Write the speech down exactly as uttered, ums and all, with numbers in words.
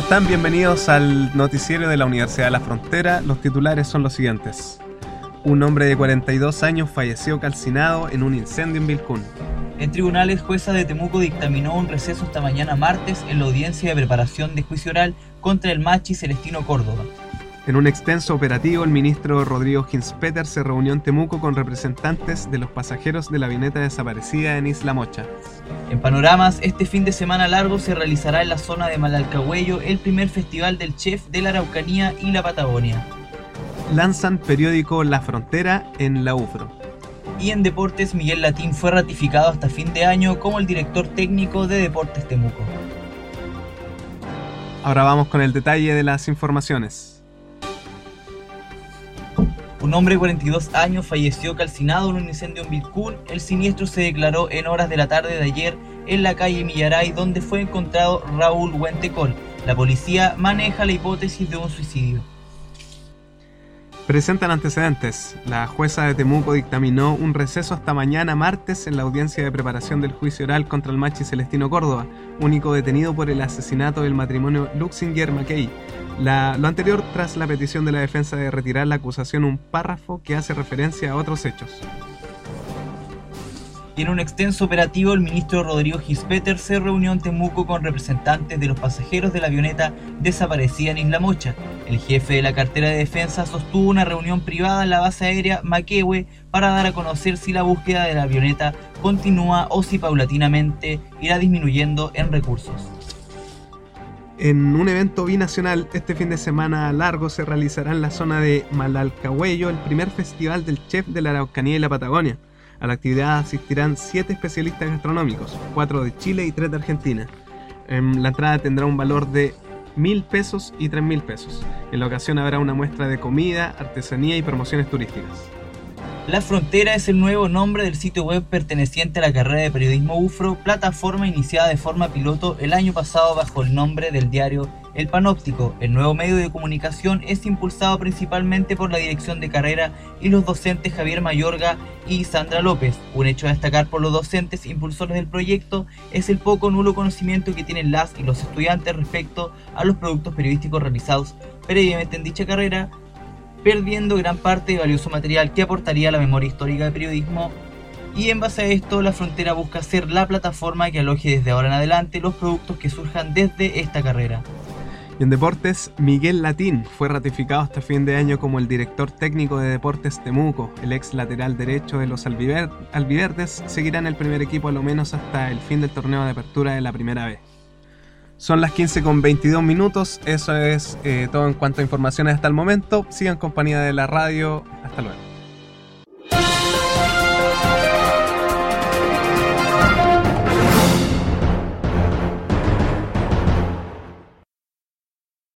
están? Bienvenidos al noticiero de la Universidad de la Frontera. Los titulares son los siguientes. Un hombre de cuarenta y dos años falleció calcinado en un incendio en Vilcún. En tribunales, jueza de Temuco dictaminó un receso esta mañana martes en la audiencia de preparación de juicio oral contra el machi Celestino Córdoba. En un extenso operativo, el ministro Rodrigo Hinspeter se reunió en Temuco con representantes de los pasajeros de la avioneta desaparecida en Isla Mocha. En panoramas, este fin de semana largo se realizará en la zona de Malalcahuello el primer festival del chef de la Araucanía y la Patagonia. Lanzan periódico La Frontera en la U F R O. Y en deportes, Miguel Latín fue ratificado hasta fin de año como el director técnico de Deportes Temuco. Ahora vamos con el detalle de las informaciones. Un hombre de cuarenta y dos años falleció calcinado en un incendio en Vilcún. El siniestro se declaró en horas de la tarde de ayer en la calle Millaray, donde fue encontrado Raúl Huentecol. La policía maneja la hipótesis de un suicidio. Presentan antecedentes. La jueza de Temuco dictaminó un receso hasta mañana martes en la audiencia de preparación del juicio oral contra el machi Celestino Córdoba, único detenido por el asesinato del matrimonio Luxinger-Mackey. La, lo anterior tras la petición de la defensa de retirar la acusación un párrafo que hace referencia a otros hechos. En un extenso operativo, el ministro Rodrigo Hinspeter se reunió en Temuco con representantes de los pasajeros de la avioneta desaparecida en Isla Mocha. El jefe de la cartera de defensa sostuvo una reunión privada en la base aérea Maquehue para dar a conocer si la búsqueda de la avioneta continúa o si paulatinamente irá disminuyendo en recursos. En un evento binacional, este fin de semana largo se realizará en la zona de Malalcahuello el primer festival del chef de la Araucanía y la Patagonia. A la actividad asistirán siete especialistas gastronómicos, cuatro de Chile y tres de Argentina. La entrada tendrá un valor de mil pesos y tres mil pesos. En la ocasión habrá una muestra de comida, artesanía y promociones turísticas. La Frontera es el nuevo nombre del sitio web perteneciente a la carrera de periodismo U F R O, plataforma iniciada de forma piloto el año pasado bajo el nombre del diario El Panóptico. El nuevo medio de comunicación es impulsado principalmente por la dirección de carrera y los docentes Javier Mayorga y Sandra López. Un hecho a destacar por los docentes impulsores del proyecto es el poco o nulo conocimiento que tienen las y los estudiantes respecto a los productos periodísticos realizados previamente en dicha carrera, perdiendo gran parte de valioso material que aportaría a la memoria histórica del periodismo. Y en base a esto, La Frontera busca ser la plataforma que aloje desde ahora en adelante los productos que surjan desde esta carrera. Y en deportes, Miguel Latín fue ratificado hasta fin de año como el director técnico de Deportes Temuco. El ex lateral derecho de los albiver- albiverdes seguirá en el primer equipo a lo menos hasta el fin del torneo de apertura de la primera vez. Son las quince con veintidós minutos, eso es eh, todo en cuanto a informaciones hasta el momento. Sigan en compañía de la radio, hasta luego.